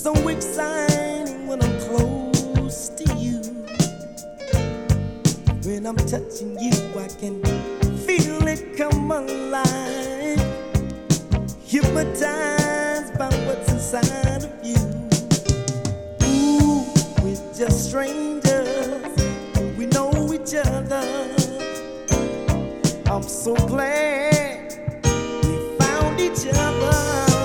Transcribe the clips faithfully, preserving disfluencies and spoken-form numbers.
so exciting when I'm close to you. When I'm touching you, I can feel it come alive. Hypnotized by what's inside of you. Ooh, we're just strangers, we know each other. I'm so glad we found each other.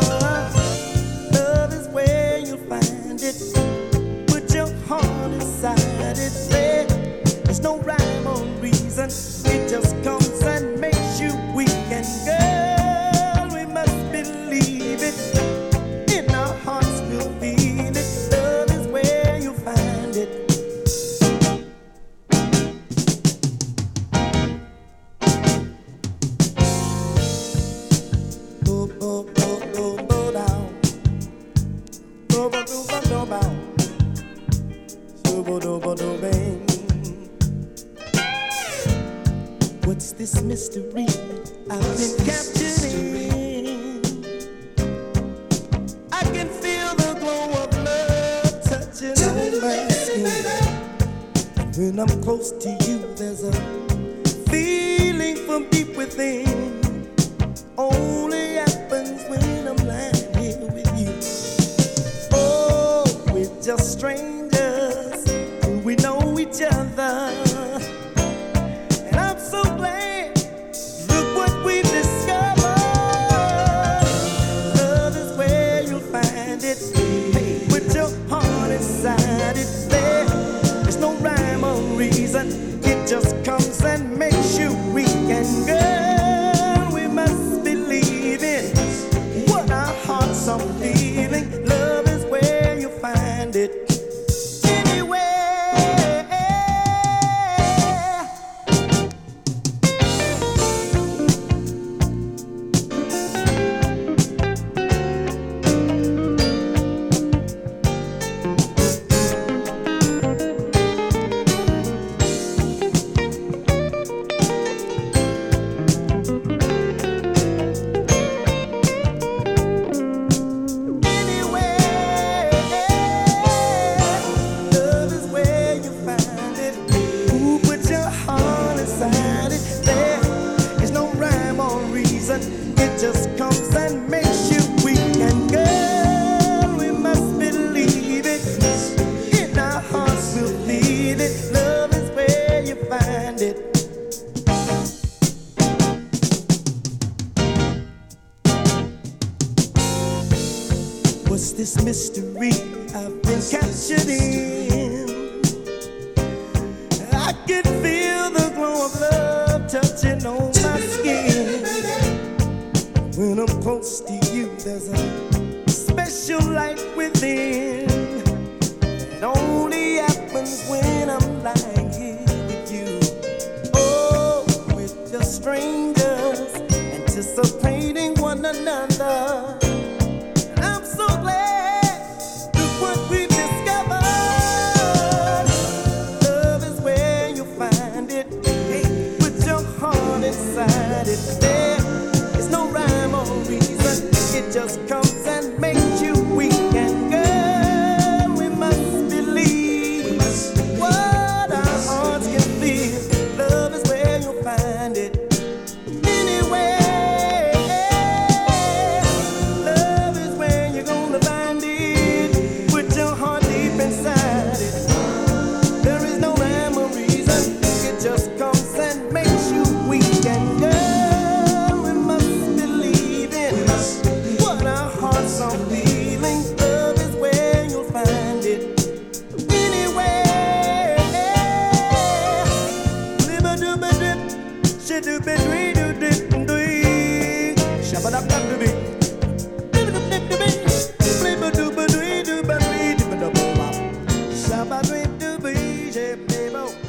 Love is where you'll find it. Put your heart inside it. There, there's no rhyme or reason. It just comes and makes you weak. And girl, we must believe it. In our hearts we'll feel it. Love is where you'll find it. Go, go, go, go, go down. Go, go, go, go, go down. So, go, do, go, do, bang. What's this mystery I've been captured in? I can feel the glow of love touching on my skin. When I'm close to you, there's a feeling from deep within. Only happens when I'm lying here with you. Oh, we're just strangers, we know each other. It just comes and makes you weak. And girl, we must believe in what our hearts are feeling. Love is where you find it. Anywhere. It just comes and makes you weak. And girl, we must believe it. In our hearts we'll feel it. Love is where you find it. What's this mystery I've been captured in? I can feel the glow of love touching on my skin. When I'm close to you, there's a special light within. It only happens when I'm lying here with you. Oh, we're just strangers, anticipating one another. And I'm so glad with what we've discovered. Love is where you'll find it. Hey, put your heart inside it. There, there's no rhyme or reason. It just comes and makes you weak. And girl, we must believe what our hearts can feel. Love is where you'll find it. Anywhere, love is where you're gonna find it. Put your heart deep inside it. There is no rhyme or reason. It just comes and makes you weak. And girl, we must believe in what our hearts are feeling. Love is where you'll find it. Anywhere. Liba-dooba-dip, shidooba-dwee-doo-dip-dwee, shabba-dab-dab-doo-bee. Liba-dooba-dwee-doo-ba-dwee-doo-ba-dwee-doo-ba-doo-ba-bop, shabba-dwee-doo-bee, shib-dee-bo.